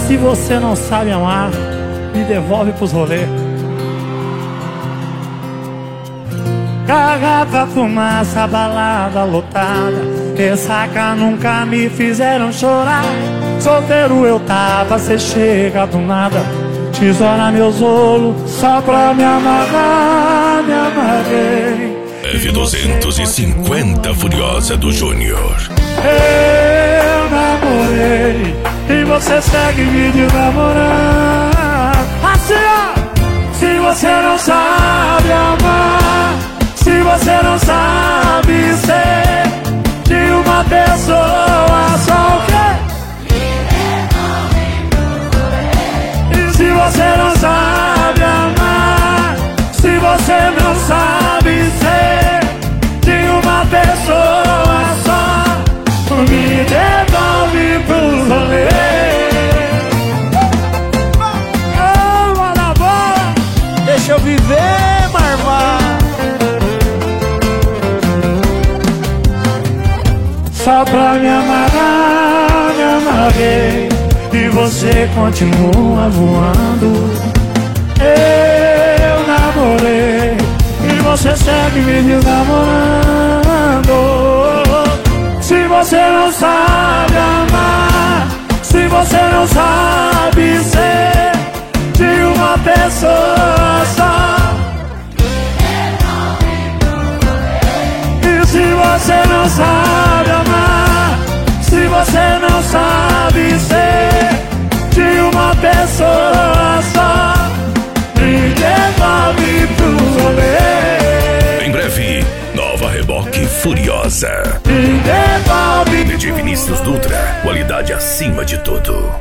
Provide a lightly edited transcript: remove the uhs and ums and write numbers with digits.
Se você não sabe amar, me devolve pros rolê. Garrafa, fumaça, balada lotada, ressaca nunca me fizeram chorar. Solteiro eu tava, cê chega do nada, tesoura meus olhos só pra me amarrar. Me amarrei. F250 Furiosa do Júnior. Eu namorei e você segue me namorando. Assim ó! Se você não sabe amar, se você não sabe ser de uma pessoa só o quê? E se você não sabe amar, se você não sabe ser de uma pessoa só, me devolve pro rolê. Oh, na bola, Deixa eu viver, marmar. só pra me amarrar, me amarrei e você continua voando. Eu namorei e você segue me namorando. Se você não sabe amar, se você não sabe ser de uma pessoa só, e se você não sabe amar, se você não sabe ser de uma pessoa só, me devolve pro rolê. Em breve, nova Reboque Furiosa. Me devolve DJ Vinícius Dutra, qualidade acima de tudo.